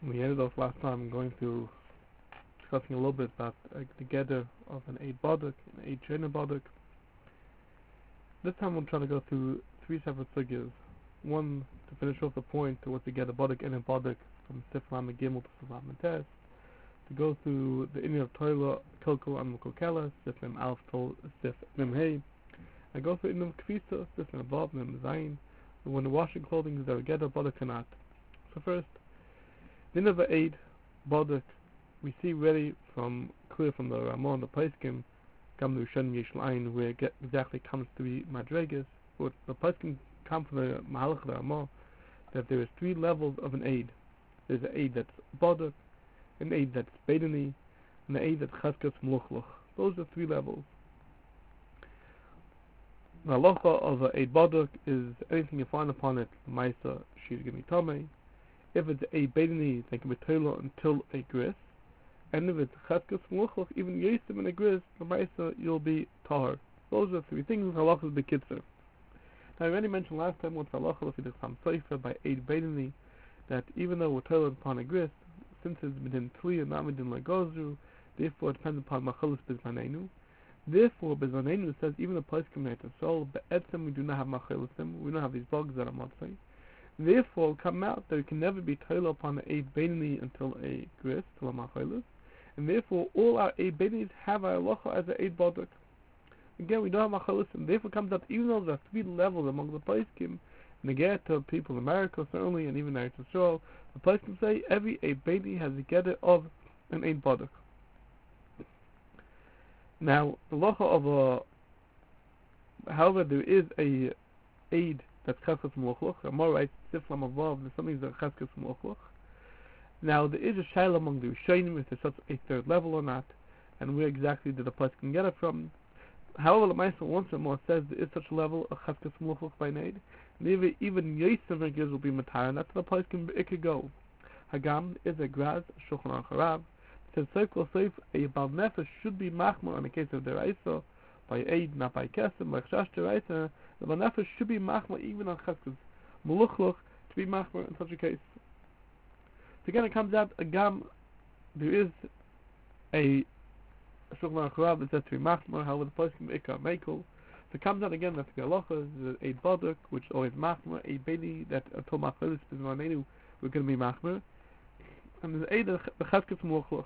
We ended off last time going through discussing a little bit about the gather of an Eid Baduk, an Eid Shena Baduk. This time we'll try to go through three separate sugyas. One, to finish off the point to what the gather Baduk and a Baduk from Siflam and Gimel to Siflam and Tes. To go through the Indian of Toila, Kilko and Mukokela, Siflam Alf Tol, Sif Mim Hey. And go through Indian of Kvisa, Siflam Bob, Mim Zayin. When the washing clothing is there a gather Baduk or not. So first, Nineveh Eid Baduk, we see ready from clear from the Ramon, the Paiskim, Gamnu Shen Yeshul Ayin, where it exactly comes to be Madregas. But the Paiskim come from the Mahalach the Ramon, that there is three levels of an Eid. There's an Eid that's Baduk, an Eid that's Beidani, and an Eid that's Cheskas Mluchluch. Those are three levels. The halacha of an Eid Baduk is anything you find upon it, Maisa, she's going to be Tomei. If it's a Beidani, they can be Toila until a Gris. And if it's Cheskas Mluchluch, even Yesim and a Gris, the Maisa, you'll be Tahar. Those are three things. Halacha is the Kitzer. Now, I already mentioned last time what's halacha if it is Sam Seifa by Eid Beidani, that even though we're Toila upon a Gris, since it's within Tli and not within Lagozru, therefore it depends upon Machalis Bizmanenu. Therefore, Bizmanenu says even the place committed to soul, but Etzem we do not have Machalisim, we don't have these bugs that I'm not saying. Therefore, it come out that it can never be Toila upon a Beidani until a Gris, till a Machalis, and therefore all our Eid Beidanis have our halacha as a Eid Baduk. Again, we don't have Machalisim, therefore it comes out even though there are three levels among the Paiskim, in the Geta, people in America certainly, and even Eretz Yisrael, the Paiskim say every Eid Beidani has a Geta of an Eid Baduk. Now, the halacha of however, there is a Eid that's Cheskas Mluchluch. Amar writes, Siflam above, there's something that's Cheskas Mluchluch. Now, there is a shaila among the Rishonim if there's such a third level or not, and where exactly did the place can get it from. However, the Maisa once and more says there is such a level of Cheskas Mluchluch by Neid, and even Yosef and Giz will be Matar, and that's the place it could go. Hagam is a Graz, Shulchan Aruch Harav, says Seif a Bal Nefesh should be Machmor in the case of the Raisa, by Eid, not by Kesem, by Chash the Raisa. The Bal Nefesh should be Machmor even on Cheskas Mluchluch to be Machmor in such a case. So again, it comes out Agam, there is a Shulchan Aruch Harav that says to be Machmor, however the place can be Ikar Meikul. So it comes out again that the halacha is a Baduk, which is always Machmor, a Beini that until Machalis Bizmanenu we're going to be Machmor, and there's a the Cheskas Mluchluch.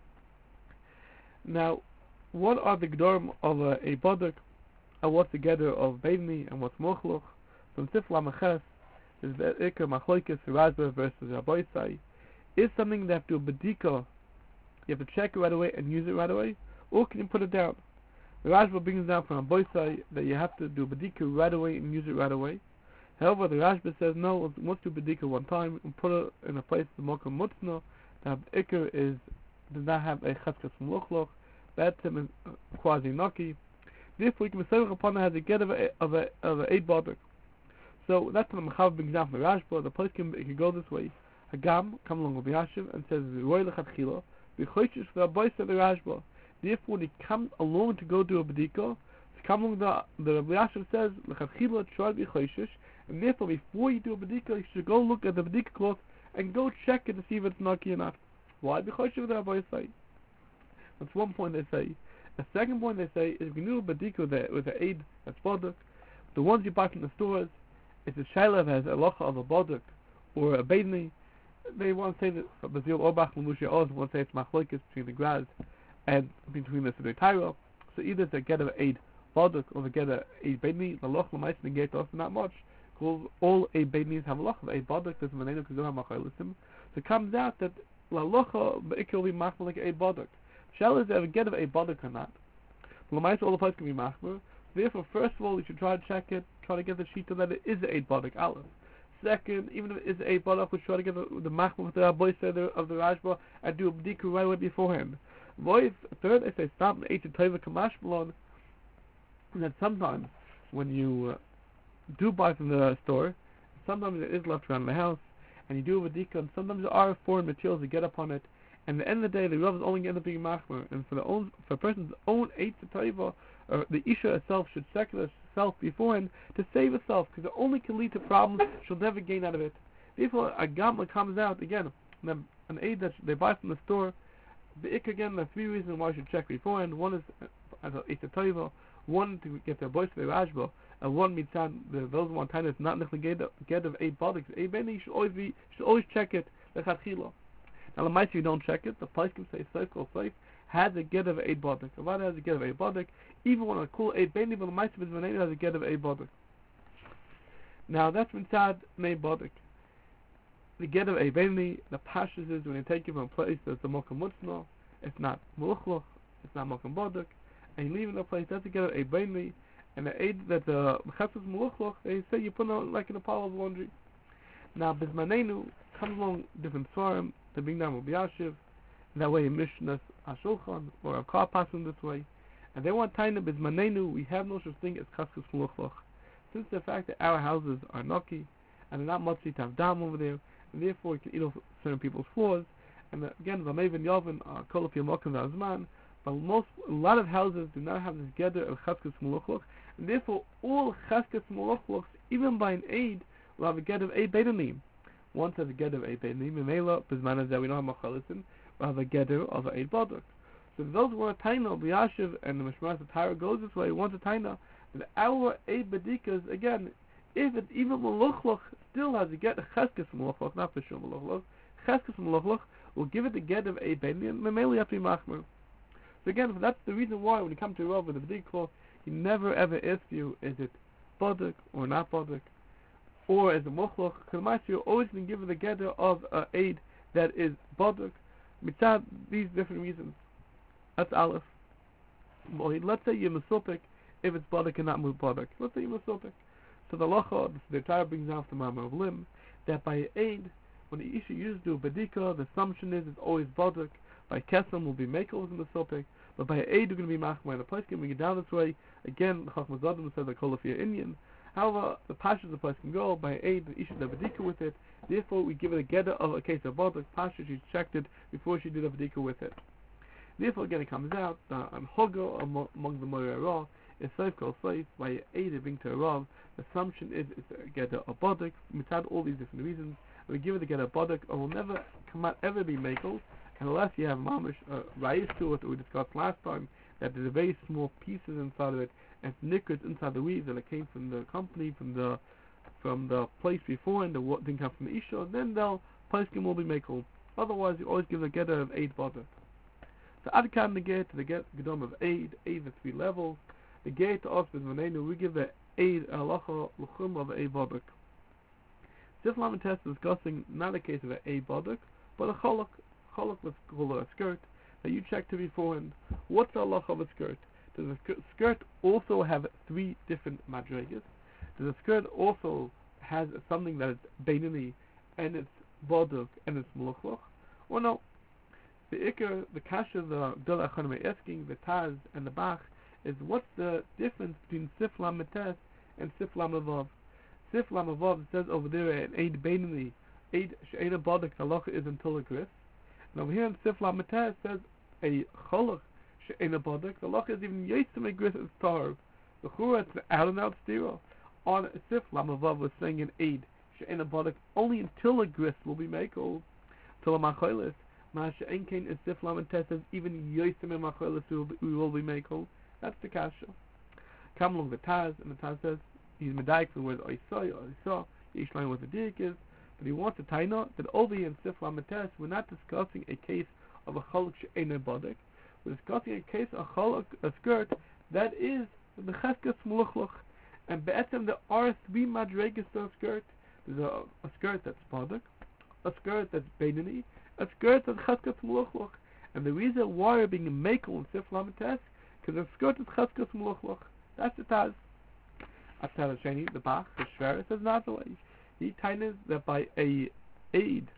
Now, what are the Gdorim of a Baduk, and what's the gather of Beini and what's Mluchluch? From Siflam Aches is the Ikar Machloikis Razba versus Rabbi is something that to Bedika, you have to check it right away and use it right away, or can you put it down? The Rashba brings down from Aboisai that you have to do Bedika right away and use it right away. However, the Rashba says no, let's do Bedika one time and put it in a place the Mokum Mutzna, that Iker does not have a Cheskas Mluchluch, Betzim is quasi Naki. Therefore, you can say upon it has a get of a Eid Baduk. So that's what the Mechav brings down from the Rashba. The place it can go this way. Hagam come along with Yashiv and says Roy Lechatchila, B'choishish for the Aboisai the Rashba. Therefore, when he comes along to go do a Bedika, to come along the Rabbi Yashiv says Lechatchila try to be Choishish, and therefore before you do a Bedika, you should go look at the Bedika cloth and go check it to see if it's Naki or not. Why? Because the Aboisai. That's one point they say. The second point they say is if you do a Bedika with an Eid that's Baduk, the ones you buy from the stores, if the Shaila has a Locha of a Baduk or a Beidani, they want to say that Bazil Orbach and Lucia Oz want to say it's Machlokes between the Graz and between the Siddur Tyro. So either they get an Eid Baduk or they get an Eid Beidani, the Loch Lamais negate also not much, because all Eid Beidnis have a Loch of Eid Baduk, there's Manenu because they don't have Machalisim. So it comes out that La Locha Be'ikr will be Machmor like Eid Baduk. Shall is ever get of Eid Baduk or not? Lamais all the places can be Machmor. Therefore, first of all, you should try to check it, try to get the sheet that it is Eid Baduk Aleph. Second, even if it is a Baduk, we try to get the Machmor with the Aboisai of the Rashba and do a B'dika right away beforehand. Third, if they stop in Eitzit Tova Kamash Malon, that sometimes when you do buy from the store, sometimes it is left around the house, and you do a B'dika, and sometimes there are foreign materials that get upon it, and at the end of the day, the Rav is only going to be Machmor, and for a person's own Eitzit Tova, the Isha itself should secular herself beforehand to save herself, because it only can lead to problems she'll never gain out of it. Therefore, a Gamla comes out again. Now, an aid that they buy from the store, again, there are three reasons why you should check beforehand. One is as a toiva, one to get their voice for their rashba, and one mitzad those one time it's not necessarily get of eight bodies. A beni you should always check it lechatchila. Now the mice you don't check it, the place can say safe or safe has a get of eight bodies. The has a get of eight bodies, even when I call eight beni, but the mice has a get of eight bodies. Now that's mitzad nei bodies. The get of a beni, the pashas is when you take it from a place that's a mokam mutzno, it's not muluchloch, it's not mokam boduk, and you leave it in a place that's a get of a beni, and the aid that the chesed muluchloch, they say you put it like in a pile of laundry. Now bismanenu comes along different svarim to bring down Rabbi Yashiv, and that way Mishnah Ashulchan or a car passing this way, and they want taina bismanenu. We have no such thing as chesed muluchloch, since the fact that our houses are noki and they're not much to have dam over there. And therefore you can eat off certain people's floors. And again, V'mevin Yavin, Kolofim Mokim V'azman, but a lot of houses do not have this gather of Cheskes Muluchloch, and therefore all Cheskes Muluchlochs, even by an aid, will have a gather of eight Bedanim. One says a gather of eight Bedanim, and Mela, Bizman that we don't have Machalisim, will have a gather of eight Baduk. So if those were a Taina of Yashiv and the Mishmaras of Torah goes this way, once a Taina, that our eight Bedikas, again, if it's even Muluchloch still has to get a Cheskes Muluchloch, not for sure Muluchloch, Cheskes Muluchloch will give it the get of a Beni, and Memeli have to be Machmer. So again, that's the reason why when you come to Rav with the B'dikah, he never ever asks you, is it Boduk or not Boduk, or is it Muluchloch, because you're always going to give it the get of an aid that is Boduk, mitzad these different reasons. That's Aleph. Let's say you're Mesopik, if it's Boduk and not Boduk. Let's say you're Mesopik. So the Lacha, the Torah brings out the Ma'amar of Lim, that by aid, when the Isha used to do Badika, the assumption is it's always Baduk. By Kesem will be Mekos in the Sopik, but by aid you're going to be Machmai. The place can bring it down this way. Again, the Chachmas Adam says like Kolofia Indian. However, the Pashas of the place can go by aid, the Isha does Badika with it. Therefore, we give it a geda of a case of Baduk. Pasha, she checked it before she did a Badika with it. Therefore, again, it comes out on Hogo among the Moira is safe called safe by aid of being to a Rav. The assumption is it's a geda of Baduk. Mitzad all these different reasons. We give it a geda of Baduk, or will never come out ever be Mekel, unless you have mamish rayis to it that we discussed last time, that there's very small pieces inside of it and nickers inside the weaves that it came from the company, from the place before, and the what didn't come from the Isha, then they'll Paiskim will be Mekel. Otherwise, you always give a geda of 8 Baduk. So Adkan the get to the gedom of 8 the 3 levels. The gate to us with Manenu, we give the aid halacha l'chum of a boduk. Sif Lamed Tes is discussing not a case of a boduk, but a cholok. Cholok was called a skirt that you check to beforehand. What's the halacha of a skirt? Does a skirt also have 3 different madregas? Does a skirt also has something that is beinani and it's boduk and it's muluchloch? Or no? The ikar, the kasha, the Gdol Achanim asking, the Taz and the Bach, is what's the difference between Sif Lamed Tes and Sif Lamed Vav? Sif Lamed Vav says over there an aid beinani, aid she'ena boduk, the halacha is until a gris. And over here in Sif Lamed Tes says a cholok she'ena boduk, the halacha is even yesem a gris is tar. The chura it's out and out stira. On Sif Lamed Vav was saying an aid she'ena boduk only until a gris will be mako, till a macholis. Masha Enkain is Sif Lamed Tes says even yesem a macholis we will be mako. That's the kasha. Come along the Taz, and the Taz says he's medaik for the word oisa, each line what the dik is, but he wants a taina that over here in Sif Lamed Tes we're not discussing a case of a cholok she'ena boduk. We're discussing a case of a skirt that is the cheskes muluchloch, and be'etzem there are 3 madregas to a skirt. There's a skirt that's boduk, a skirt that's beinani, a skirt that's cheskes muluchloch, and the reason why we're being a makel in Sif Lamed Tes because the skirt is cheskes muluchloch. That's the Taz. Atzal Sheni, the Bach, the Shver, says not the way. He tines that by an aid,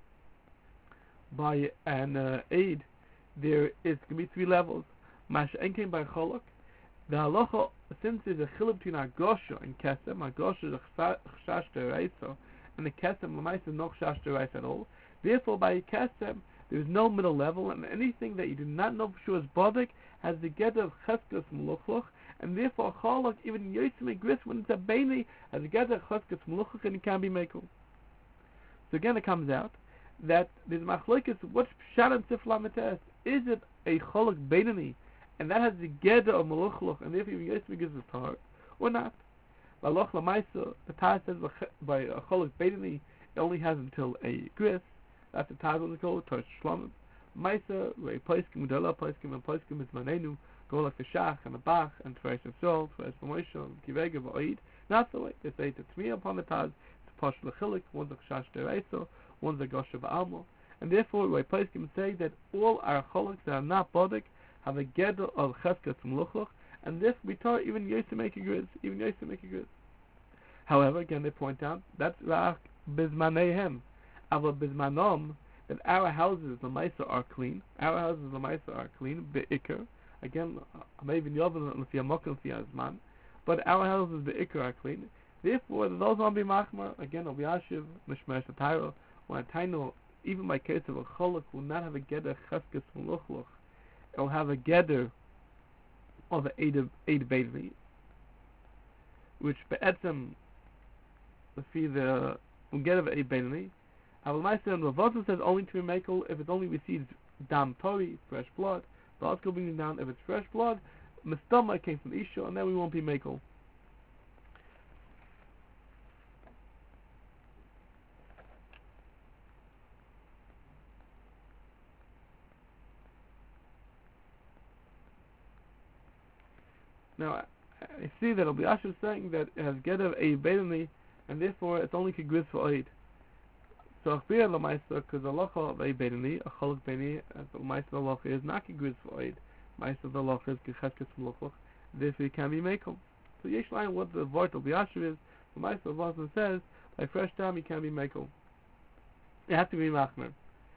there is going to be 3 levels. Mash Enkein by Cholok. The halacha, since there's a chiluk between Agosha and Kesem, Agosha is a chashash deraisa, and the Kesem, Lamais is no chashash deraisa at all. Therefore, by Kesem, there's no middle level, and anything that you do not know for sure is boduk has the get of cheskes muluchloch, and therefore cholok even yosem gris when it's a beinani has the get of cheskes muluchloch and it can be mekel. So again, it comes out that there's machlokes. What's pshat and tifla metes? Is it a cholok beinani, and that has the geder of maluchloch, and therefore even Yosef gives a tar, or not? Laloch lamaisa, the Taz says by a cholok beinani, it only has until a gris. That's the Taz on the code, Tosh Shlomim. Maisa, where Paiskim, Udala, Paiskim, and Paiskim is Manenu, go like the Shach and the Bach, and Tveres and Sol, Tveres and Moshe, and Kivega, Va'id. Not the way. They say to me upon the Taz, it's Posh Lechilik, one's a Chash Dereso, one's a Gosha Ba'almo. And therefore, where Paiskim say that all our choloks that are not Bodik have a Gedel of Cheskas from Luchloch, and this we taught even Yosef make a gris, However, again, they point out that's Rach Bizmanehem. Ava Bizmanom, that our houses, the Maisa, are clean. Our houses, the Maisa, are clean. Be'ikr. Again, maybe Yovan, Lefia Mokim, Lefia Azman. But our houses, Be'ikr, are clean. Therefore, those won't be Machmar. Again, will be Ashiv, Mishmesh, Atayro. When a Taino, even by case of a Cholok, will not have a Geder Cheskes from Luchloch. It will have a Geder of the Eid Beidli, which Be'etzem, the Geder of Eid Beidli. Avamai said, Ravosa says only to be makel if it only receives dam tori, fresh blood. The article brings it down if it's fresh blood. Mistama came from Isha, and then we won't be makel. Now, I see that Rabbi Asher is saying that it has Geder a Beidani, and therefore it's only kigris for Eid. So Achbir Lamaisa, because the Lacha of a Beidani, a Cholok Beidani, the Lamaisa of the Lacha is not kigris for Eid. Maisa of the Lacha is Gecheskes from Luchloch, therefore it can be Mekel. So Yesh Line, what the Vart of Rabbi Asher is, the Maisa of Lacha says, by fresh time you can be Mekel. It has to be Machmer.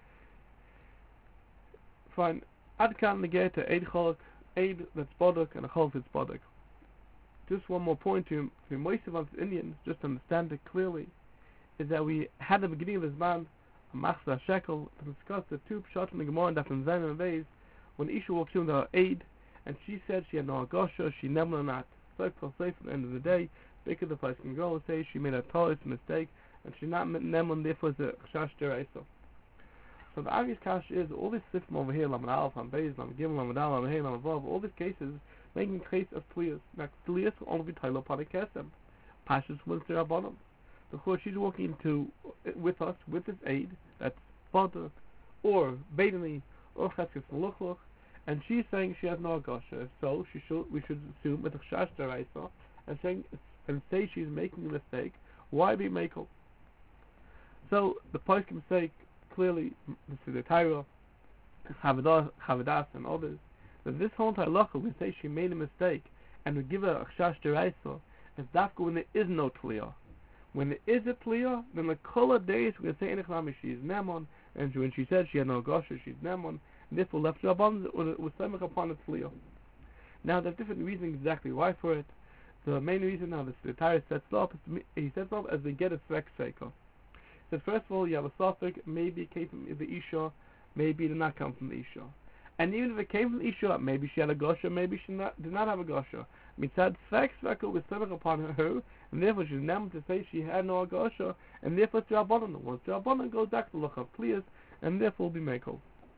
Fine. Adkan Negeta, Eid Cholok, Eid that's Bodok, and a Cholok that's Bodok. Just one more point to most of us Indians, just to understand it clearly, is that we had at the beginning of this man a Machzah Shekel to discuss the two pshat in the Gemara and after Zayin and Beis, when Isha walked in with her aid, and she said she had no Agosha, she never not. So at the end of the day, because the place can go and say she made a Torah mistake, and she not Nemon, therefore the Chash Deraisa. So the obvious kash is all this sifm over here, Laman Aleph, Laman Beis, Laman Gimel, Laman Dal, Laman Hey, Laman Vav, all these cases making case of Tliyas. Now Tliyas will only be Tailo upon a Kesem. Pashas was the Rabbanim. So of course she's walking with us, with this aid, that's Badr, or Beidani, or Cheskes Meluchloch, and she's saying she has no Agosha. If so, we should assume with the Chash Deraisa, and say she's making a mistake. Why be Mekel? So the Poskim say clearly, this is the Torah, Chavadas, and others, that this whole halacha, we say she made a mistake, and we give her a chash deraisa, is dafka when there is no tliyah. When there is a tliyah, then the kol days we say enechlami she is nemon, and when she said she had no gosha, she's nemon, and therefore left rabban was semich upon a tliyah. Now there's different reasons exactly why for it. The main reason now the Torah sets up, he sets up as they get a svek seika. So first of all, you have a suffix, maybe it came from the Isha, maybe it did not come from the Isha. And even if it came from the Isha, maybe she had a Gosha, maybe she did not have a Gosha. Mitzad Svek was set upon her, and therefore she's now to say she had no Gosha, and therefore it's Rabbanan. Once Rabbanan goes back to look up clears, and therefore will be Mekel.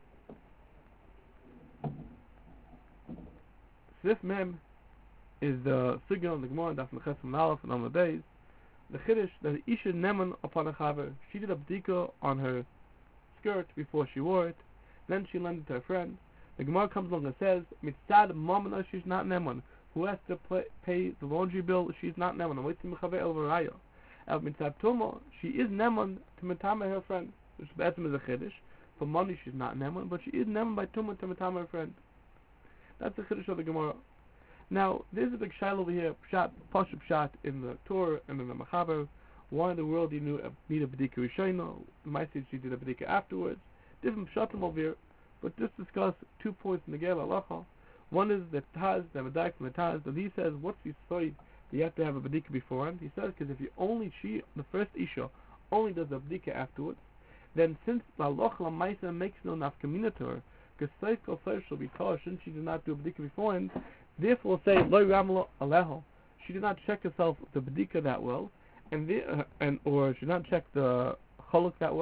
Sif Mem is the Sugya on the Gemara, Daf Mechesem Aleph and on the days. The Chiddush that Isha Neman upon a Chaver, she did a bdika on her skirt before she wore it, then she lent it to her friend. The Gemara comes along and says, Mitzad Mamana, she's not Neman. Who has to pay the laundry bill? She's not Neman. I'm waiting for over Raya. Mitzad Tuma, she is Neman to Matama her friend, which is a Chiddush. For money, she's not Neman, but she is Neman by Tuma to Matama her friend. That's the Chiddush of the Gemara. Now, there's a big shaila over here, Pashup Pshat in the Torah and in the Machaber. Why in the world do you need a B'dika Rishayna? My say she did a B'dika afterwards. Different Pshatim over here, but just discuss 2 points in the Gel Halacha. One is the Taz, the Medaik from the Taz, that he says, what's the story that you have to have a B'dika beforehand? He says, because if the first Isha, only does a B'dika afterwards, then since the Halacha L'maisa makes no nafkamina to her, because Seif Kol Seif shall be taught, since she did not do a B'dika beforehand, therefore say Lo Ramla Aleho. She did not check herself the B'dika that well, or she did not check the Cholok that well,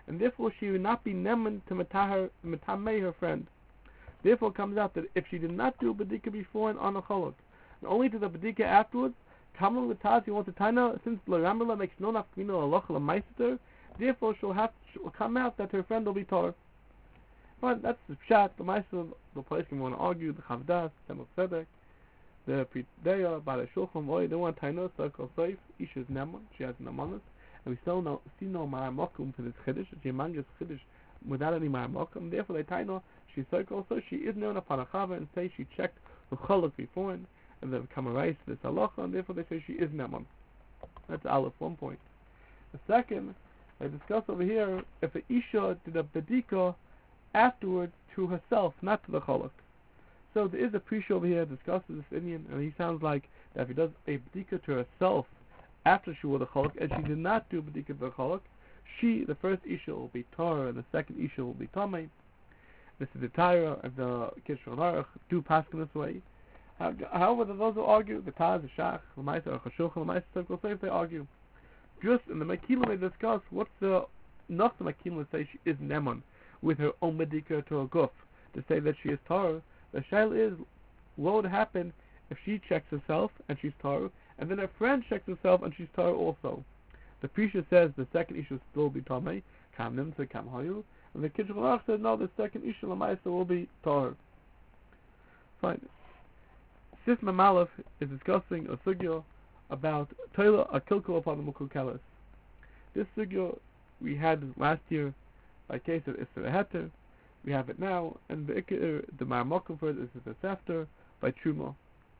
and therefore she would not be neman to metamei her friend. Therefore it comes out that if she did not do a bedika before and on a cholok, and only to the bedika afterwards, Kamal Lataz, you want to taina, since the Ramala makes no nafkamina aloch l'maister, therefore she'll come out that her friend will be tar. But that's the pshat. The meister, the place can want to argue the chavdas, Temel Tzedek, the Prideya, Bala Shulchan, Oy, they want taina, circle safe. Isha is neman, she has namanas, and we still see no ma'amakum for this chiddush, it's humongous chiddush without any ma'amakum. Therefore they taina, she's circle, so she is known upon a chava and say she checked the cholok before and they become a rice to this halacha, and therefore they say she is neman. That's aleph, 1 point. The second, I discuss over here, if a isha did a bedika afterwards to herself, not to the cholok. So there is a prisha over here that discusses this Indian, and he sounds like that if he does a bedika to herself after she wore the cholok, and she did not do a bedika to the cholok, the first isha will be tar, and the second isha will be tamei. This is the Tyra and the Kishon Aruch do pass in this way. However, those who argue, the Taz, the Shach, the Ma'aser, the Chashulchan, the Ma'aser, Circle Safe, they argue. Just in the Mekilim they discuss what's the not the Mekilim say she is Neman with her own Medika to a Guf to say that she is Tar. The Shail is what would happen if she checks herself and she's Tar, and then her friend checks herself and she's Tar also. The Prisha says the second issue will still be Tamei, Kam Nimsa, Kam Hayu, and the Kishon Aruch says no, the second issue of Ma'aser will be Tar. Fine. Sifma Malaf is discussing a sugya about Toila Akilko upon the Mukukelis. This sugya we had last year by case of Isra Heter. We have it now, and the Ma'amokum for it is the Sefter by Truma.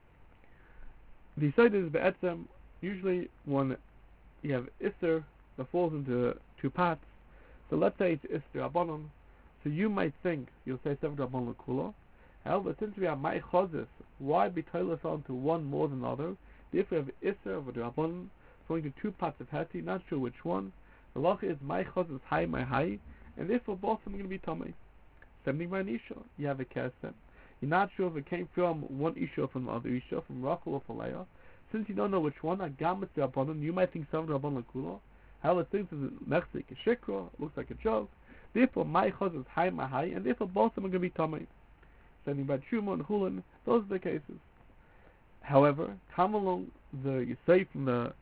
The side is Be'etzem, usually when you have Isra that falls into two parts. So let's say it's Isra Abanon. So you might think, you'll say Sefer Abanon Kula. However, since we have my chazis, why be toilet onto one more than the other? If we have Isser of the Rabbanon going to two parts of Hati, not sure which one. The lacha is my chazis high, my high, and therefore both of them are going to be tamei. Sending by an isha, you have a kesem. You're not sure if it came from one isha or from the other isha, from Rachel or from Leah. Since you don't know which one, agamas the Rabbanon, you might think some Rabbanon Kula. However, since it's mechzik a shikra, looks like a joke. Therefore, my chazis high, my high, and therefore both of them are going to be tamei. Sending by Truma and Hulin, those are the cases. However, come along you say from the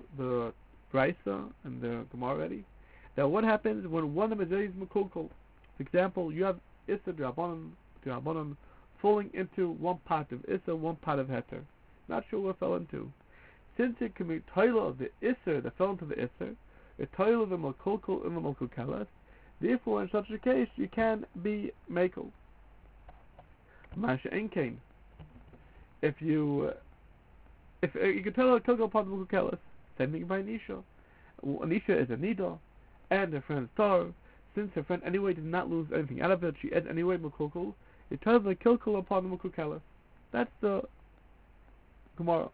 Brisa and the Gemara already, that what happens when one of them is Mekukul. For example, you have Issa Drabanan falling into one part of Issa, one part of Heter. Not sure what fell into. Since it can be Toila of the Issa that fell into the Issa, a Toila of the Mekukul in the Mekukelas, therefore in such a case you can be Mekel. Masha Enkain. If you can tell a Kilgo upon the Mukukelis, same thing by Nisha. Nisha is a Nida, and her friend is Tar. Since her friend anyway did not lose anything out of it, she is anyway Mukukul. It tells the Kilgo upon the Mukukelis. That's the Gemara.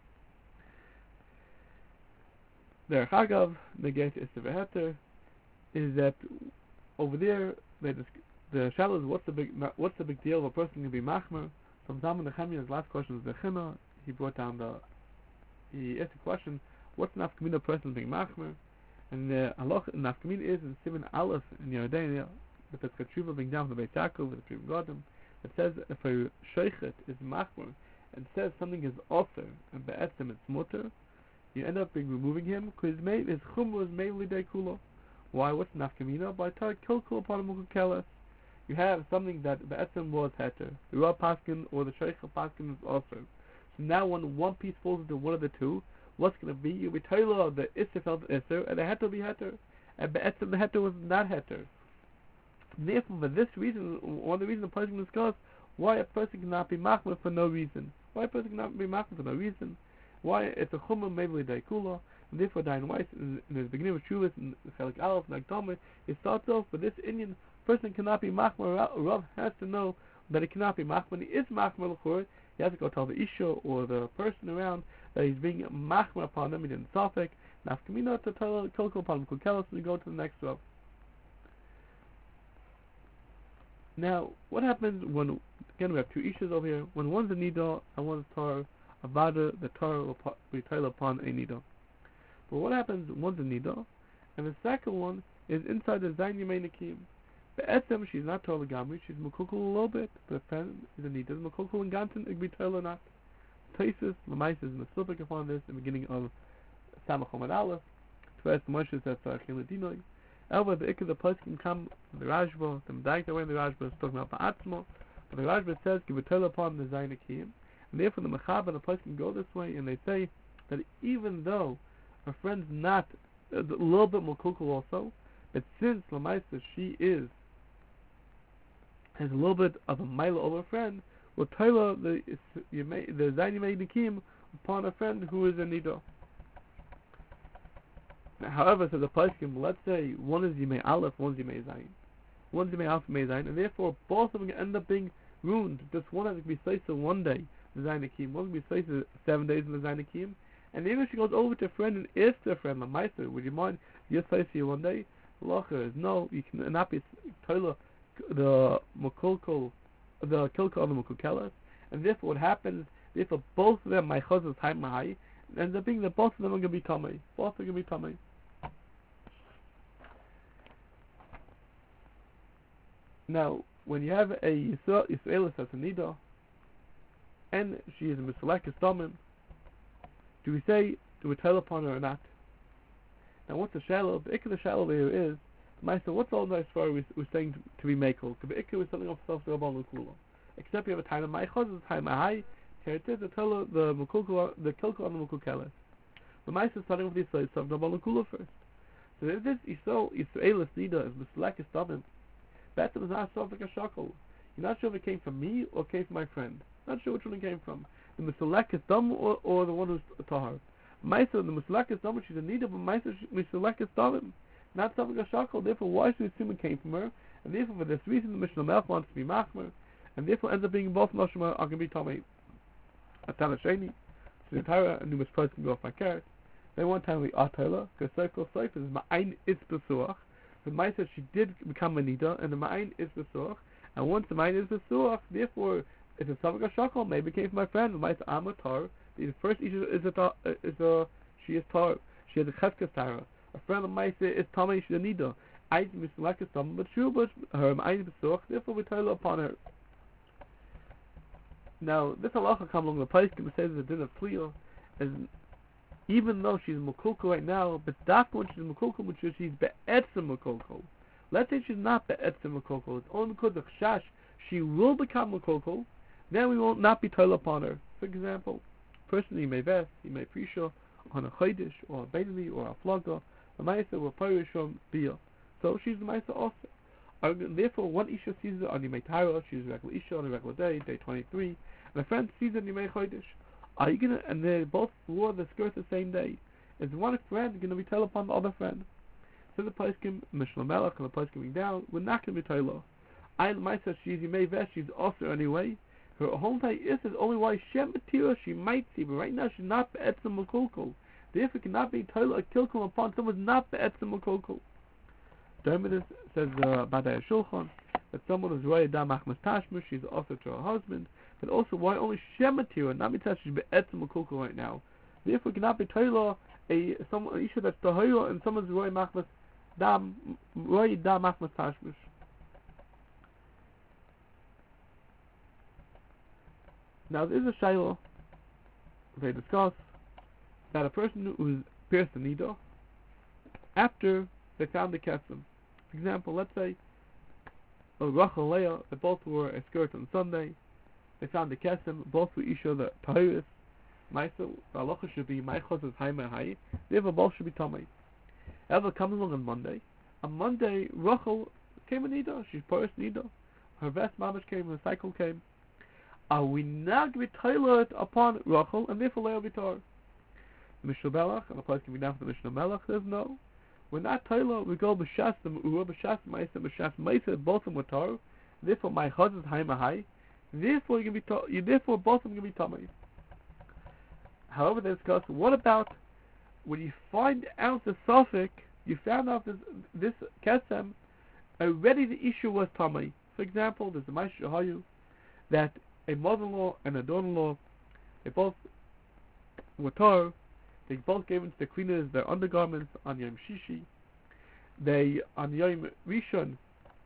The Chagav, the Gate Istaveheter, is that over there the shallow is what's the big deal of a person can be machmer. From Zalman Nechemiah's last question is the China. He asked the question, what's nafkamina person being machmer? And the halach nafkamina is in Sivan Aleph in Yerdania, with the Katshuva being down from the Beit Yaakov with the Prim Godim. It says if a sheikhet is machmer and says something is offer and be'etzem it's mutter, you end up removing him because his chumrah is mainly dekula. Why? What's nafkamina? By tar kilkul upon a mukukeles. You have something that be'etzem was heter, the Rav Paskin or the Sheikh Paskin is also. So now when one piece falls into one of the two, what's going to be? You'll be Toila the Isser felt Isser, and the heter will be heter. And be'etzem the heter was not heter. Therefore, for this reason, one of the reasons the person discussed why a person cannot be machmer for no reason. Why a person cannot be machmer for no reason. Why it's a chumrah maybe daikula, and therefore Dayan Weiss in the beginning of Shuvas and Chelik Aleph and Agdama, it starts off with this Indian person cannot be machmer. Rav has to know that he cannot be machmer. He is machmer l'chor. He has to go tell the isha or the person around that he's being machmer upon them. He didn't safek. Nafkamina to tell kilkul upon him kukelos and go to the next Rav. Now, what happens when again we have two ishas over here? When one's a nida and one's tar, avada the tar will be tail upon a nida. But what happens when one's a nida and the second one is inside the Zayin Yemei Nikim. Be'etzem, she's not Torah Gamri, she's Mekukul a little bit, but a friend is a Nida. Mekukul and Gantin, it be Torah or not. Taisus, Lamais is Mesupik upon this, in the beginning of Samach Omad Aleph. Tveres Moshe says Sarachim Ladinoi. However, the Ikka the Poskim come from the Rajba, the Medaik way in the Rajba is talking about Ba'atzmo, but the Rajba says, give a Torah upon the Zayin Nikim. And therefore the Mechab and the Poskim go this way, and they say that even though a friend's not a little bit Mekukul also, but since Lamaisa she has a little bit of a mila over a friend, will Torah the Zayin Yemei Nikim upon a friend who is a Nida. Now, however, so the Poskim, let's say one is Yemei Aleph, one is Yemei Zayin. One is Yemei Aleph, Yemei Zayin, and therefore both of them end up being ruined. Just one has to be sliced one day, the Zayin Nikim, one can be sliced 7 days in the Zayin Nikim, and then if she goes over to a friend and asks her friend, Lamaisa, would you mind just slice you one day? The Lacha is no, you cannot be Torah the Mekulkul, the Kilkul on the Mekulkelas, and therefore what happens, therefore both of them, my chazal is high, and ends up being that both of them are going to be Tamei. Both are going to be Tamei. Now, when you have a Yisraelis that's a Nida, and she is a Misalekes Domim, do we tell upon her or not? Now, what's the shallow? The ikka the shallow here is, Maisa, what's all nice for we're saying to be Mekel? Because the ikka is something of self to Rabban Lukula. Except you have a time of my chaz, a time of high, here it is, the Kilkul on the Mekulkeles. The Maisa is starting with the Yisraelis of Rabban Lukula first. So if this Yisraelis Nida is Misalekes Domim, that is not something like a shackle. You're not sure if it came from me or came from my friend. Not sure which one it came from. The Misalekes Dom or the one who's Tahar. Maisa, the Misalekes Dom, she's a Nida, but Maisa, Misalekes Domim. Not something like a shackle. Therefore, why should we assume it came from her? And therefore, for this reason, the Mishnah Melch wants to be Machmer. And therefore, ends up being both Noshima are going to be Tomei. Atala Sheni. So the entire numerous person can go off my carrot. Then one time we Atala, because Circle Seif is Ma'ain Itzbesuach. The Maisa, she did become a Nida, and the Ma'ain is Besuach. And once the Ma'ain is Besuach, therefore, if it's something like a shackle, maybe it came from my friend. The Maisa Amatar. The first issue she is Tar. She has a Cheskes Tara. A friend of Maisa is Tomei, she's a Nida. I think like a Tom, but true, but her Ma'ain Besuach, therefore we tell upon her. Now, this halacha comes along the place, and says the din of Tliyah, is even though she's Mekulkul right now, but that's when she's Mekulkul, which is she's Be'etzem Mekulkul. Let's say she's not Be'etzem Mekulkul, it's only because of Chash, she will become Mekulkul, then we will not be told upon her. For example, person he may vest, he may prisha on a Chodesh, or a Beinoni, or a Flaga, the Maisa will perish from Bia. So she's the Maisa also. Therefore, one Isha sees it on Yemei Tara, she's a regular Isha on a regular day, day 23, and a friend sees it on Yemei Chodesh. Are you gonna? And they both wore the skirt the same day. Is one friend gonna be told upon the other friend? So the Poskim, Mishnah Melech, and the Poskim down, we're not gonna be told. I myself, she's Yemei Vesh, she's also anyway. Her whole day is only why Shem Matira she might see, but right now she's not Be'etzem Mekulkul. Therefore, cannot be told a kilkum upon someone who's not Be'etzem Mekulkul. Dermidus says Badai Shulchan that someone who's Roya Da Machmas Tashmish, she's also to her husband. But also, why only Shem Matira, not Mitzvah, she's Be'etzem Mekulkul right now. Therefore, cannot be told a issue that's Tahira and someone's Roya Da Machmas Tashmish. Now, there is a shayla they discuss that a person who's pierced the nida after they found the kesem. For example, let's say Rachel and Leah, they both wore a skirt on Sunday. They found the kesem, both were isha the tahiris. Maisa, the halacha should be my chos is high my high. Therefore, both should be tamei. Ever comes along on Monday. On Monday, Rachel came a nida. She's pierced nida. Her vest mamash came. Her cycle came. Are we not going to be tailored upon Rachel and therefore Leah Vitar? The Mishnah Melech, and the place can be down for the Mishnah Melech, says no. We're not tailored, we go B'shas, the Me'ura, B'shas Maisa, B'shas Maisa, both of them were Tar. Therefore, my chaz is high, my high. Therefore, therefore, both of them can be Tamei. However, they discuss, what about when you find out the suffix, you found out this Kesem, already the issue was Tamei. For example, there's the Ma'aseh Shahayu, that a mother-in-law and a daughter-in-law, they both were tar, they both gave into the cleaners their undergarments on Yom Shishi, they on Yom Rishon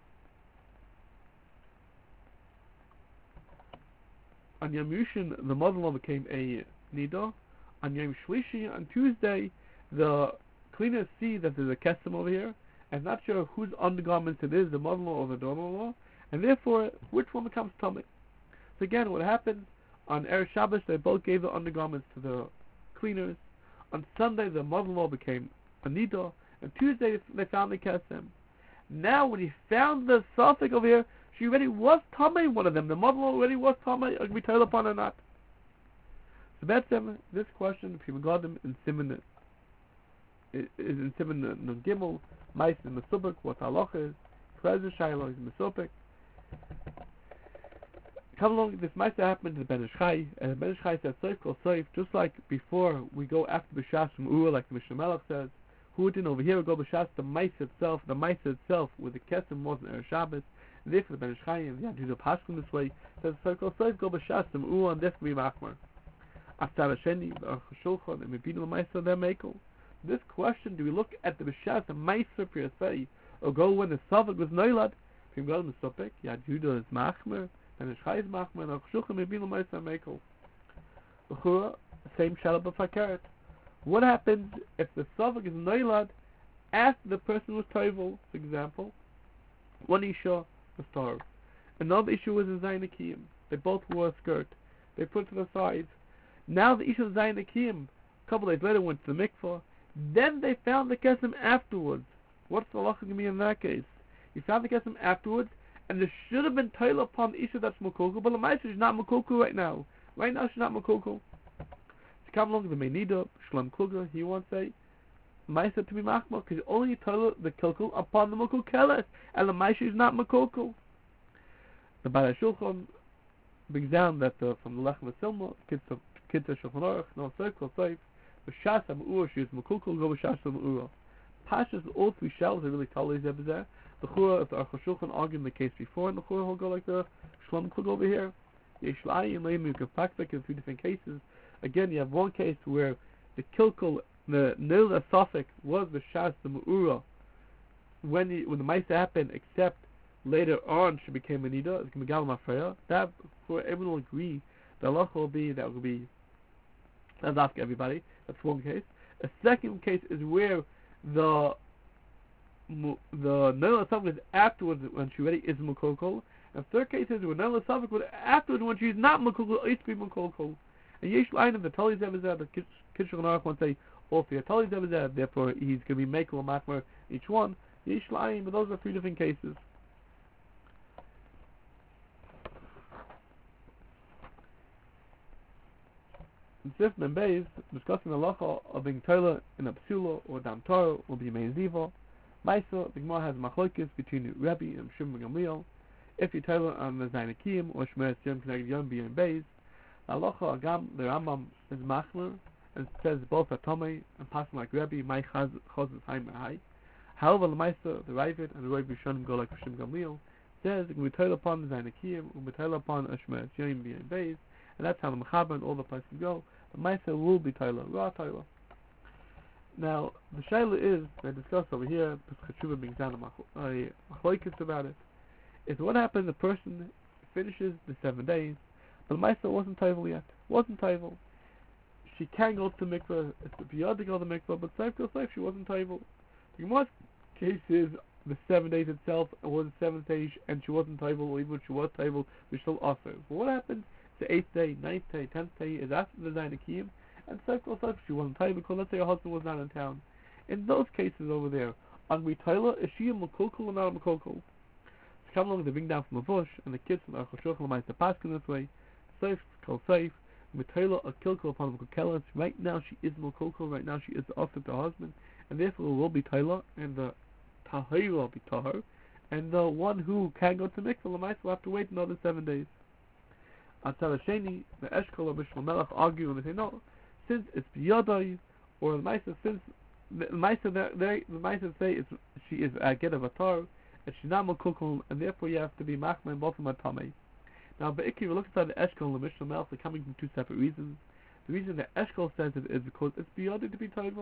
the mother-in-law became a nida. On Yom Shlishi, on Tuesday, the cleaners see that there's a kesem over here, and not sure whose undergarments it is, the mother-in-law or the daughter-in-law, and therefore, which one becomes tummy. So again, what happened, on Erev Shabbos, they both gave the undergarments to the cleaners. On Sunday, the mother-in-law became a nida, and Tuesday, they found the kesem. Now, when he found the suffix over here, she already was tummy, one of them. The mother-in-law already was tummy, or can we tell upon or not? So that's this question, if you regard them in Siman, is in Siman Nun Gimel, Mais in Mesubik, what halach is, Krezer Shaila is Mesubik. Come along, this might happen to the Ben Ish Chai, and the Ben Ish Chai says, Soif kol Soif, just like before we go after B'Shas from Ura, like the Mishnah Melech says, who didn't over here we go B'Shas, the Mais itself, with the Kesem wasn't Erev Shabbos, and therefore the Ben Ish Chai, and yeah, Judah Pashkim this way, says, Soif kol Soif, go B'Shas from Ura, and this can be Machmar. This question, do we look at the B'Shas and Meiser per se, or go when the Savak was Neilad? If you go to the Sopik, Judah is Machmer, and the Shchai is Machmer, and Shulchan Mebinu Meiser Mekel. Same Shalab of Fakeret. What happens if the Savak is Neilad after the person was Toivel, for example? One Isha was starved. Another issue was in Zayin Akiyim. They both wore a skirt. They put to the sides. Now the Isha Zayin Akiyim, a couple days later, went to the mikvah. Then they found the kesem afterwards. What's the halacha going to be in that case? You found the kesem afterwards, and there should have been toil upon the Isha that's Makoko, but the Maisa is not Makoko right now. Right now she's not Makoko. To come along the Meinida, Shlem Kluger, he wants to say, Maisa to be Machma, because only toil the Kilkul upon the Makokeles, and the Maisa is not Makoko. The Bala Shulchan brings down that from the Lechem Silma, Kitzah Shulchan Aruch, no circle, safe. B'Shas HaMe'ura, she is Mekukul, go B'Shas HaMe'ura. Pashas, all three shells are really Talei Zebazeh. The Chura, if the Aruch HaShulchan argued the case before, and the Chura will go like the Shlom Klug over here. Yesh L'ai and Leim, you can fact check in three different cases. Again, you have one case where the Kilkul, the Nil Safek, was B'Shas HaMe'ura when the Maisa happened, except later on she became a Nida, it's Megal Mafreya. That, for everyone will agree, the halacha will be, that will be, let's ask everybody. That's one case. A second case is where the Nela Safek is afterwards when she already is Makokol. And third case is where Nela Safek was afterwards when she's not Makokol, used to be Makokol. And Yesh Line of the Tali Zebazah, the Kishul Narach wants to say all three are Tali Zebazah, therefore he's going to be Mekel and Machmer each one. Yesh Line, but those are three different cases. In Sif and Beis, discussing the halacha of being toilet in a psula or dam Torah will be main ziva. Maisa, the Gemara has machlokes between Rabbi and Shimon and Gamliel. If you toilet on the Zayin Akiyim or Shmer Tzim connected Yom B'Yom Beis, the halacha agam the Rambam is machmer and says both are tomei and passing like Rabbi my chaz is high high. However, the Maisa, the Ravid and the Rabbi Rishonim go like Shimon Gamliel says it can be toilet upon the Zayin Akiyim or be toilet upon Shmer Tzim B'Yom Beis. And that's how the Mechaber and all the places go. The Maisa will be Taila, Ra Taila. Now, the Shaila is, I discussed over here, Peschachuva being down a Machlokes about it, is what happens the person finishes the 7 days, but the Maisa wasn't Taival yet. Wasn't Taival. She can go to the mikveh, it's the biyad to go to the mikveh, but Saif to Saif, she wasn't Taival. The Gemara's case is the 7 days itself, or the 7th day, and she wasn't Taival, or even if she was Taival, we're still offer. But what happens? The 8th day, 9th day, 10th day is after the Zayin Akiyim, and Saif she wasn't Taiva because let's say her husband was not in town. In those cases over there, on Ritayla, is she a Makokul or not a Makokul? To come along, they bring down from a bush, and the kids from Aruch HaShulchan might the Paskin this way. Saif, called Saif, Ritayla, a Kilkul upon Makokelas. Right now she is Makokul, right now she is the offer to her husband, and therefore it will be Tayla, and the Tahira will be Tahar, and the one who can go to Mikvah, Lamais, will have to wait another 7 days. Atzal Sheni, the Eshkol or Mishmal Melech argue and they say no, since it's biyadai, or the Maisa, since the Maisa say she is a get of a tar, and she's not Makukul, and therefore you have to be Machma and both of them are Tamei. Now, but if you look inside the Eshkol and the Mishmal Melech, they're coming from two separate reasons. The reason that Eshkol says it is because it's biyadai to be Taival,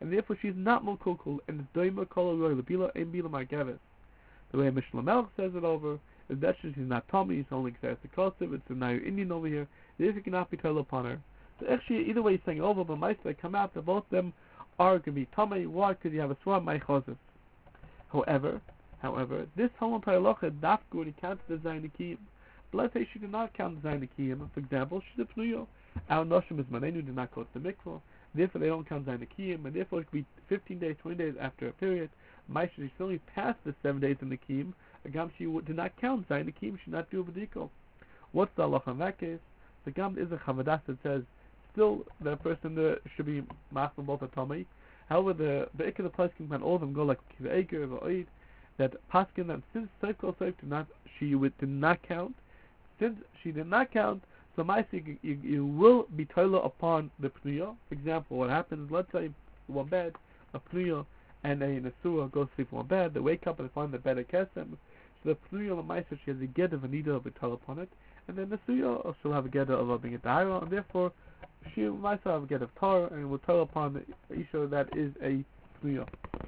and therefore she is not Mokokul, and the Doima Kol Roy Labila and Bila Margavis. The way Mishnah Melch says it over is that she's not Tommy, he's only Xeris Kosiv, it's a Nair Indian over here, therefore cannot be told upon her. So actually, either way he's saying over, but might they come out that both of them are going to be Tommy. Why? Because you have a Swam My Chosif. However, this whole entire locha not going to count the Zainikim. But let's say she did not count the Zainikim. For example, she's a Pnuyo. Our Noshim is Manenu did not go to the mikvah. Therefore, they don't count Zainikim, and therefore it could be 15 days, 20 days after a period. Maisha, she only passed the 7 days in the Kiyim. Agam, she did not count Zainikim. She should not do a Badiko. What's the halacha in that case? The Gam is a Chavadas that says still that person should be machmir both at Tomei. However, the ikka of the Paskin can all of them go like Kiva Eger or Oid, that Paskin that since Seif Kol Seif did not count, since she did not count, so you will be toila upon the Pnuya. For example, what happens, let's say one bed, a Pnuya and a Nesua go sleep in one bed, they wake up and they find the bed at Kesem, so the Pnuya Lamaisa, she has a get of a needle of a toila upon it, and then Nesuya she'll have a get of being a Daira, and therefore she might have a get of tar and will tell upon the Isha that is a Pnuya.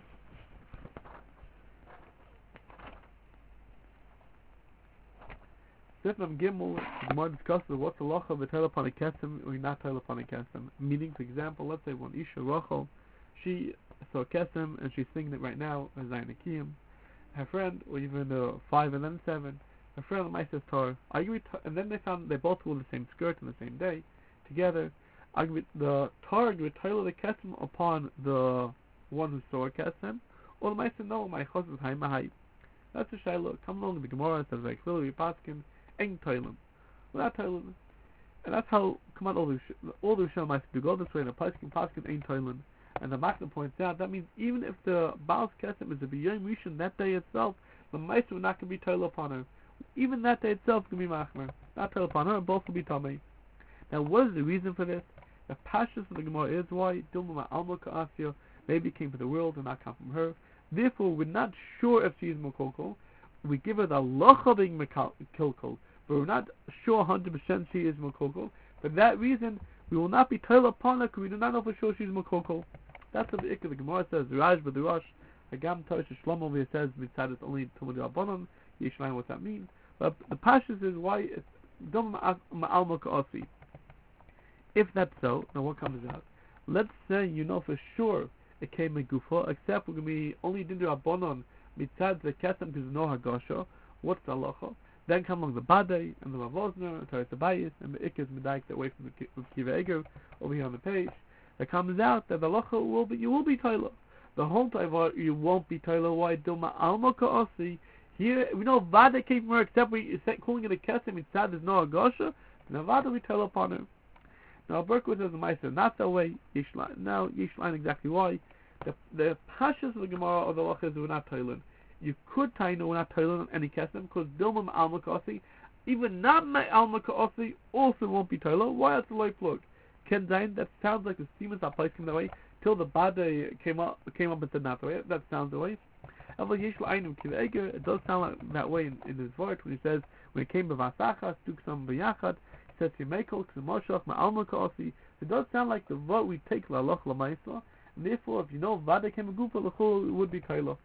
Sifnam Gimel, the Gemara discusses what's the lacha of a tell upon a kesem or not tell upon a kesem. Meaning, for example, let's say one Isha Rachel, she saw a kesem and she's singing it right now as Zainakiyim. Her friend, or even 5 and then 7, her friend might says tar. And then they found they both wore the same skirt on the same day together. The tar would tell the kesem upon the one who saw a kesem, or the might say no, my chos is high mahai. That's a shayla. Come along, the Gemara says very clearly, Paskin. Eng Thailand. Without Thailand. And that's how, come on, all the Rishonim might do go this way, and the Paskin Eng Thailand. And the Machna points out, that means even if the Baal's Kesem is a B'yom Rishon, that day itself, the Meister will not going to be Thailand upon her. Even that day itself can be Machmer. Not Thailand upon her, both will be Tamei. Now, what is the reason for this? The Pashas of the Gemara is why Dilma Alma Ka'asya maybe came from the world and not come from her. Therefore, we're not sure if she is Mokoko. We give her the locha being Kilkol, but we're not sure 100% she is Mokoko. For that reason, we will not be told upon her because we do not know for sure she's Mokoko. That's what the Ikka, the Gemara says, Raj but the Rosh, Hagam Tosh Shlomo over here says, Mitzad is only Tumud Rabbanon, Yishmael what that means. But the Pashas is why it's Dom Ma'al Moka'asi. If that's so, now what comes out? Let's say you know for sure it came in Gufa, except we're going to be only Dindu Rabbanon, Mitzad the Kesem because no Hagasha. What's the halacha? Then come along the Badei and the Ravosner and Taras Abayis and the Ikkas Medaik that away from the Kiva Eger over here on the page. It comes out that the halacha will be, you will be Taila. The whole time you won't be Taila. Why? Dilma Alma Ka'asi. Here we know Vada came from her, except we calling it a Kesem. Mitzad there's no Hagasha. Now Vada we tell upon her. Now Berkowitz says the Meister not that way. Yishlein. Now Yishlein exactly why. The Pashas of the Gemara or the Lachas were not Thailand. You could Taina we're not Thailand on any Kesem because Dilma Alma Ka'asi, even not my Alma Ka'asi, also won't be Thailand. Why that's the light plug? Ken Zain, that sounds like the Siemens are placing that way till the Bade came up and said not the way. That sounds the way. It does sound like that way in his voice when he says when it came to Vasachas, Duksam B'Yachad, he says Yemekol, K'Moshach, Ma'alma Ka'asi. It does sound like the vote we take La'aloch L'Maisla. And therefore, if you know Vada came a Gufa, L'chol, it would be Kailah.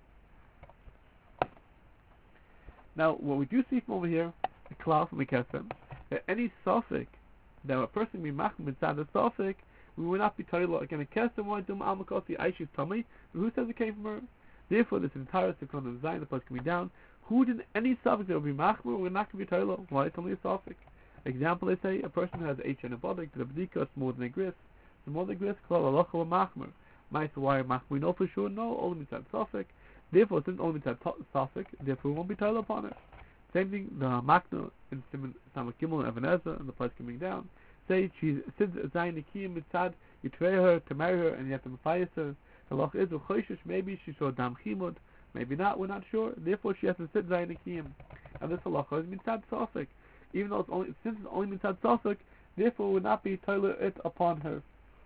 Now, what we do see from over here, the Klaus from the Kesem, that any suffix that a person can be Machmir inside the suffix, we will not be Kailah. Again, a Kesem, why Dum Almakasi, Aishi's tummy, but who says it came from her? Therefore, this entire Sekon of Zion, the place can be down. Who did any suffix that will be Machmir, we're not going to be Kailah. Why? It's only a suffix. Example, they say a person who has H and a Bodik, the Bdika is more than a Gris. The more than a Gris, Klal Alocha or Machmir. Why Machmir? We know for sure, no, only inside suffix. Therefore, since only inside suffix, therefore we won't be Kailah upon it. Same thing, the Makna in Samak Gimel and Ebenezer, and the place coming down, say since Zayin Nikiyim Mitzad, you try her to marry her and you have to mafayas her. The loch is Uchoshish, maybe she saw Dam Chimud, maybe not, we're not sure. Therefore, she has to sit Zayin Nikiyim. And this halacha is Mitzad Suffix. Even though since it's only Mitzad Suffix, therefore will not be Kailah it upon her.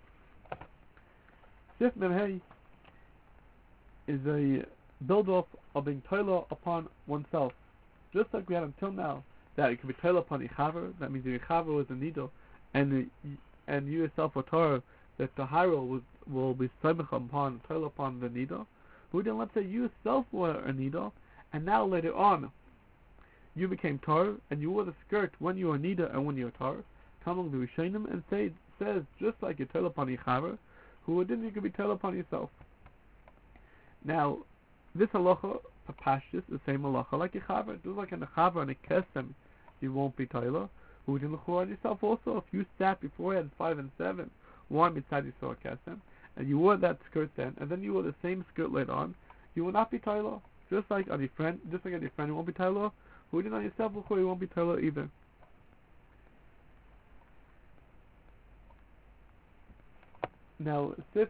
Sif Memhei is a build-up of being Kailah upon oneself. Just like we had until now, that it can be Kailah upon Ichaver, that means the Ichaver was a needle, and you yourself were Torah, that the Hyrule was will be samech upon, toil upon the nida. Who then, let's say you yourself were a nida, and now later on, you became tar, and you wore the skirt when you were nida and when you were tar. Come along the Rishonim and says just like you toil upon Yechaver, who then you could be toil upon yourself. Now, this halacha, Papashis, is the same halacha like Yechaver. Just like in the Chaver and a Kesem, you won't be toiler. Who then look on yourself also? If you sat beforehand 5 and 7, one beside you saw a Kesem, and you wore that skirt then, and then you wore the same skirt later on, you will not be toiler. Just like on your friend, you won't be toiler. Who then on yourself, you won't be toiler either. Now, Sif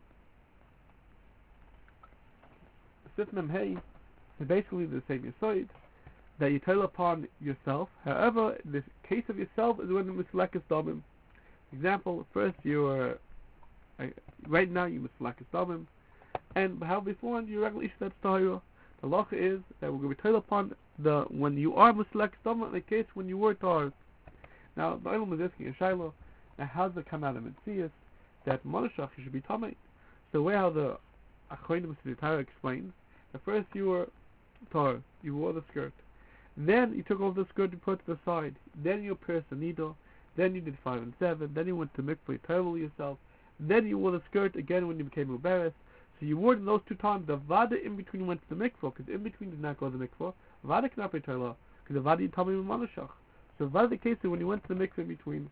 Memhei is basically the same Yisoid that you tell upon yourself. However, the case of yourself is when the Mislakas Domim. Example, first you are, right now you Mislakas Domim, and how before you regularly said Tahira. The lacha is that we're going to tell upon the when you are Mislakas Domim, in the case when you were Tahir. Now, the Olam is asking a Shiloh, now how does it come out of Mitzias that Monashach should be Tamei? So, way how the Achronim Siddhara explains, at first you were tar, you wore the skirt. Then you took off the skirt and put it to the side. Then you pierced the needle. Then you did 5 and 7. Then you went to mikvah, you toiled yourself. Then you wore the skirt again when you became Uberes. So you wore it in those 2 times. The Vada in between went to the mikvah, because in between did not go to the mikvah. Vada cannot be toiled, because the Vada you told me with Manashach. So Vada the case is when you went to the mikvah in between.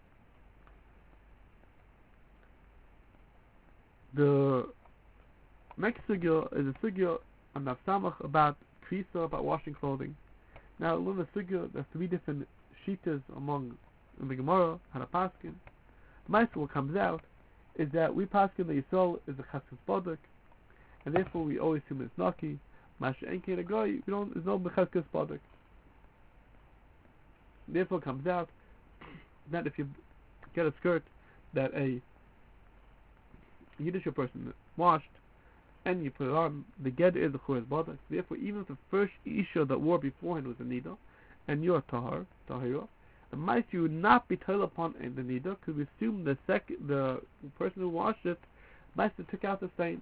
The next sugya is a sugya on Nafsamach about krisa, about washing clothing. Now, in the sugya, there's 3 different shitas among in the Gemara, how to paskin. Mostly what comes out is that we paskin the Yisrael is a chaskas bodek, and therefore we always assume it's naki. Masha enki and a guy, we don't, there's no chaskas bodek. Therefore, it comes out that if you get a skirt that a Yiddish person washed, and you put it on, the get is the chores badak. Therefore, even if the first isha that wore beforehand was a nida, and you're tahira, the mice you would not be told upon in the nida, because we assume the person who washed it, mice took out the stain.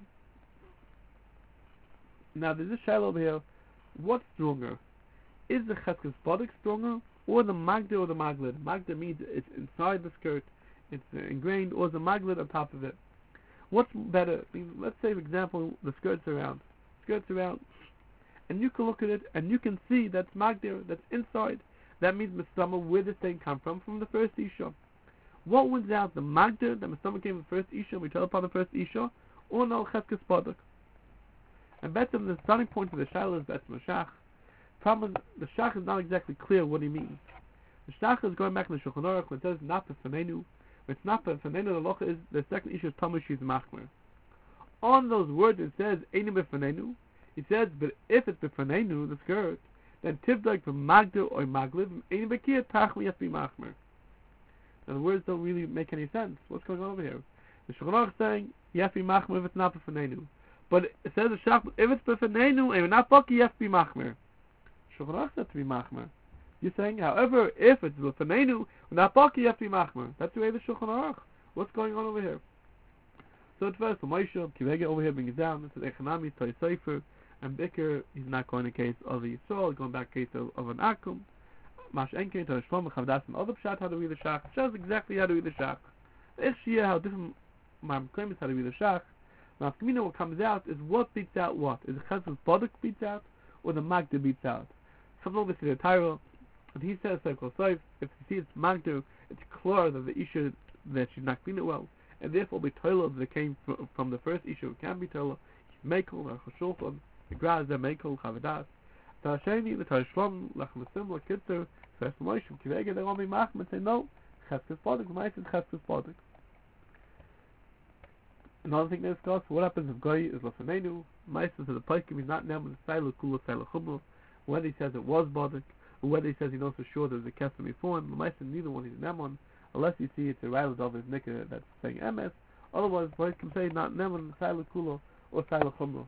Now, there's a shiloh over here. What's stronger? Is the cheskes badak stronger, or the magda or the maglid? Magda means it's inside the skirt, it's ingrained, or the maglid on top of it. What's better? Let's say, for example, the skirt's around, and you can look at it and you can see that's magdir, that's inside. That means Mistama, where the stain come from the first Isha. What wins out, the magdir that Mistama came from the first Isha, we tell upon the first Isha, or no Cheskes Badak? And Betzim, the starting point for the Shaila is Betzim Shach. Problem is, the Shach is not exactly clear what he means. The Shach is going back in the Shulchan Aruch when it says not the Fanenu. It's not the Fanenu, the Locha is the second issue is Tamashi's Machmer. On those words it says Einim B'Fanenu. It says, but if it's B'Fanenu, the skirt, then Tivdag from Magda or Magliv, Einim B'Kiyah Tachli Yasbi Machmer. Now the words don't really make any sense. What's going on over here? The Shulchan Aruch is saying Yasbi Machmer if it's not B'Fanenu. But it says the Shach, if it's B'Fanenu and not Baki Yasbi Machmer. Shulchan Aruch said to be Machmer. You're saying, however, if it's L'fanenu, not Baki Yafti Machmer. That's the way the Shulchan Aruch. What's going on over here? So at first, the Moshe, Kivega over here brings it down. This is Echanami, Toy Sefer, and Bicker, he's not going to case of the Yisrael, going back case of an Akum. Mash Enke, Toy Shlomo, Chavdas, and other Pshat, how to read the Shach. Shows exactly how to read the Shach. If Shia, how different Mam claims how to read the Shach. Now, what comes out is what beats out what. Is the Chesed Bodek beats out, or the Magda beats out? Some of this is the Tyro. But he says, if you see it's Magdu, it's clear that the issue that she's not clean it well, and thereful the toilet that came from the first issue can be toilet. Mekel, Chashulchan, the Graz, the Mekel, Chavadas. The Hasheni, the Tashlam, Lachmasim, Lakitzer, first Moshe, Kivega, they want me Macham and say, no, Cheskes Badak, the Mice is Cheskes Badak. Another thing to discuss, what happens if Goy is Lafanenu, Mice is the Paikim, he's not named the Sailu Kula, Sailu Chumla, whether he says it was Badak, or whether he says he knows for sure there's a custom before him, neither one is Nemon, unless you see it's a rattle of his Nikah that's saying MS. Otherwise, boys can say not Nemon, Sailu Kulo, or Sailu Chumro.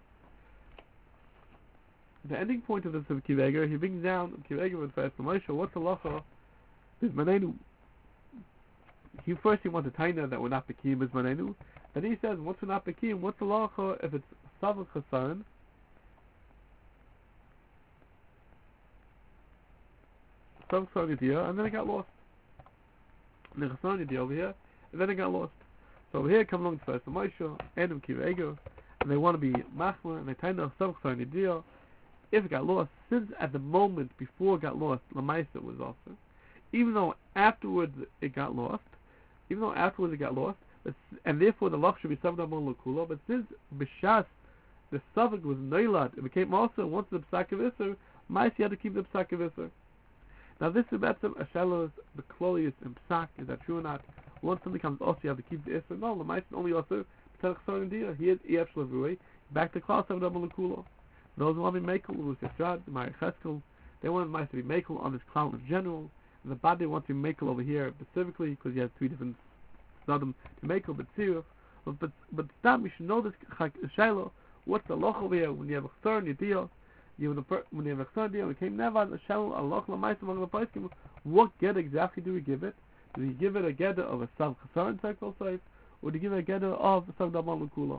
The ending point of this of Kiveger, he brings down Kiveger with Fast Moshe, what's the Lacha? Is Manenu. he wants to taina that we're not Bekim is Manenu. Then he says, once we're not Bekim, what's the law if it's Savak Chasaran? Savak Chasaran here, and then it got lost. And the Chasaran over here, and then it got lost. So over here come along to first the Moshe, Adam Kiva Ego, and they want to be Machma, and they taina Savak Chasaran Yediyah. If it got lost, since at the moment before it got lost, Lamaisa was also, even though afterwards it got lost, and therefore the loch should be Savdam Lakula, but since Bishas, the Savak was Neilad, it became also, once the Psak of Isser, Maisa had to keep the Psak of Isser. Now this is about some Ashelos, the Klolius, and Psak, is that true or not? Once something comes also, you have to keep the Isser. No, the Maisa only also, he had EF Shlavui, back to Klaus Savdam Lakula. Those who want to be Mekel, Louis Yisrad, Mari Cheskel, they want Mice to be Mekel on this clown in general, and the Badi wants to be Mekel over here specifically, because he has three different Sodom to Mekel, but Sirif. But Stam, you should know this Shiloh, what's the Loch over here, when you have a Chsar in your deal, when you have a Chsar deal, it came never, the Shiloh, a Loch Lamais among the Paiskim, what get exactly do we give it? Do we give it a Gedder of a Sav Chsar in Circle Site, or do you give it a Gedder of Sav Daman Lukula?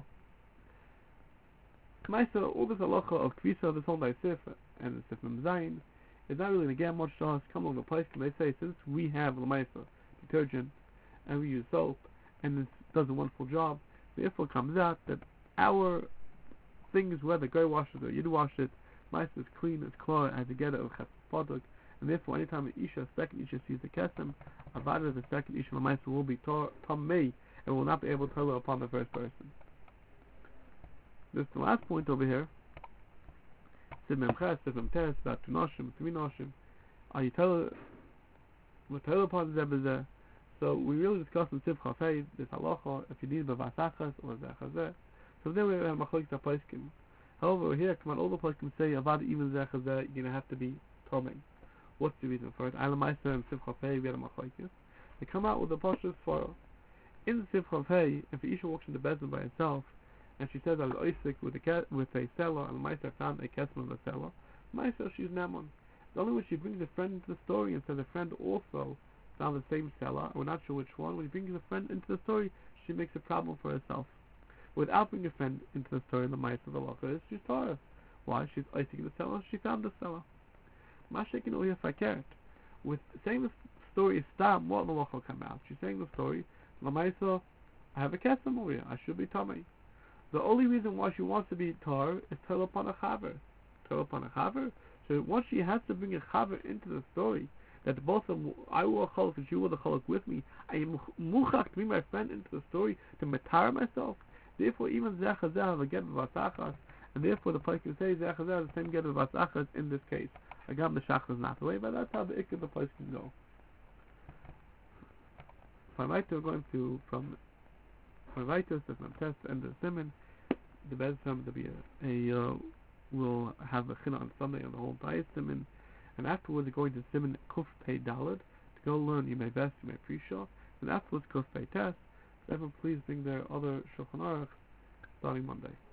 Maisa, all this halacha of Kvisa, this whole Sif and the Sif Zayin, is not really again much to us. Come along the place, and they say, since we have Lamaisa detergent and we use soap and it does a wonderful job, therefore comes out that our things, whether guy washes or you wash it, Maisa is clean, it's clear, as a getter of Chesed, and therefore anytime an Isha, second Isha sees the Kesem, Avada, the second Isha Lamaisa will be Tamei and will not be able to tell her upon the first person. This is the last point over here. Sibim Ches, Sibim Tes, about 2 Noshim, 3 Noshim. You tell upon Zebazeh. So we really discussed in Sif Chafei, this halacha, if you need Bavasachas or Zechazeh. So then we have Machalik Tapaiskim. However, over here, come on, all the Paiskim say, Avad even Zechazeh, you're going to have to be Tomei. What's the reason for it? Alamaiser and Sif Chafei, we had a Machalikis. They come out with the Pashas for in Sif Chafei, if the Isha walks into Bezin by itself, and she says, I was Isaac with a seller, and Maisa found a Kesman of the seller. Maisa, she's Naman. The only way she brings a friend into the story and says a friend also found the same seller, we're not sure which one, when she brings a friend into the story, she makes a problem for herself. Without bringing a friend into the story, the Maisa of the Lacha is, she's Torah. Why? She's Isaac the seller, she found the seller. Mashiach and Uya Fakert. With saying the story is Stam, what the Lacha will come out? She's saying the story, the Maisa, I have a Kesman over here, I should be Tomei. The only reason why she wants to be tar is tell upon a chaver. Tell upon a chaver. So once she has to bring a chaver into the story, that both of them, I will a chalak and she will the chalak with me, I am muchach to bring my friend into the story to matar myself. Therefore, even zechazeh have a get of vasachas, and therefore the place can say zechazeh has the same get of vasachas in this case. Again, the shach is not the way, but that's how the ikka the place can go. From right to going to from right to the test and the simon. The best time to be will have a china on Sunday on the whole entire simon, and afterwards going to simon kuf pei dalad to go learn you may best, you may pre-shaw, and afterwards kuf pei test. Therefore, please bring their other Shulchan Aruch starting Monday.